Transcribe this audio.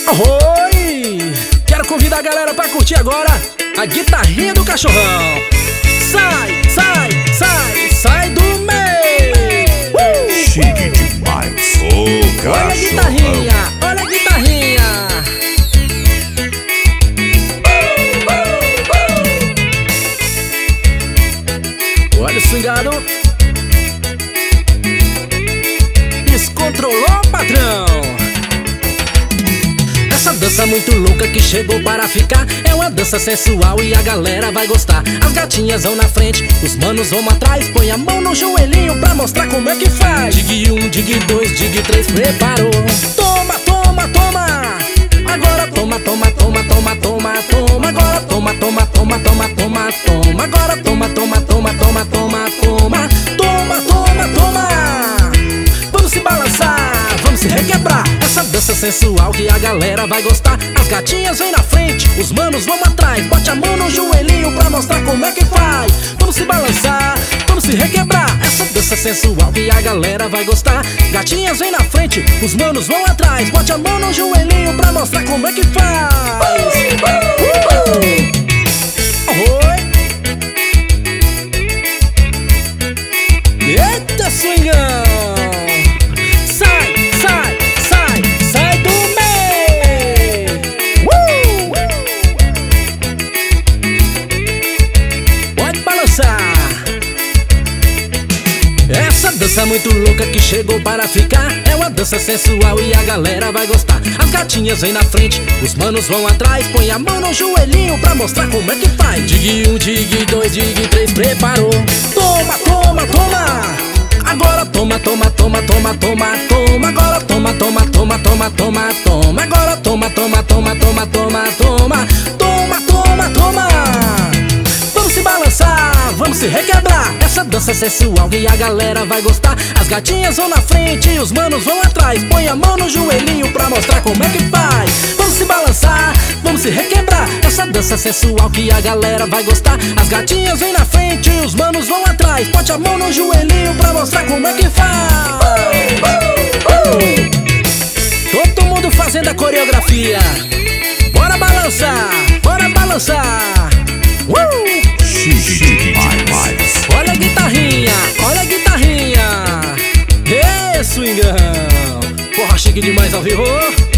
Oi! Quero convidar a galera pra curtir agora a guitarrinha do cachorrão. Sai, sai, sai, sai do meio! Chique demais, ô cachorrão. Olha a guitarrinha, olha a guitarrinha. Olha o swingado. Descontrolou, patrão. Essa dança muito louca que chegou para ficar é uma dança sensual e a galera vai gostar. As gatinhas vão na frente, os manos vão atrás. Põe a mão no joelhinho pra mostrar como é que faz. Dig 1, dig 2, dig 3, preparou. Toma, toma, toma. Agora toma, toma, toma, toma, toma, toma. Agora toma, toma, toma, toma, toma, toma. Agora toma, toma, toma, toma, toma, toma. Toma, toma, toma. Vamos se balançar, vamos se requebrar. Essa dança sensual que a galera vai gostar. As gatinhas vêm na frente, os manos vão atrás. Bote a mão no joelhinho pra mostrar como é que faz. Vamos se balançar, vamos se requebrar. Essa dança sensual que a galera vai gostar. Gatinhas vêm na frente, os manos vão atrás. Bote a mão no joelhinho pra mostrar como é que faz. Oi! Eita, swingão! Essa dança muito louca que chegou para ficar é uma dança sensual e a galera vai gostar. As gatinhas vêm na frente, os manos vão atrás. Põe a mão no joelhinho pra mostrar como é que faz. Dig 1, dig 2, dig 3, preparou. Toma, toma, toma. Agora toma, toma, toma, toma, toma, toma. Agora toma, toma, toma, toma, toma, toma. Agora toma, toma, toma, toma, toma, toma. Toma, toma, toma. Vamos se balançar, vamos se requebrar. Essa dança sensual que a galera vai gostar. As gatinhas vão na frente e os manos vão atrás. Põe a mão no joelhinho pra mostrar como é que faz. Vamos se balançar, vamos se requebrar. Essa dança sensual que a galera vai gostar. As gatinhas vêm na frente e os manos vão atrás. Bote a mão no joelhinho pra mostrar como é que faz. Todo mundo fazendo a coreografia. Bora balançar, bora balançar. Chique demais. Olha a guitarrinha, olha a guitarrinha. Ê, swingão. Porra, chique demais ao vivo.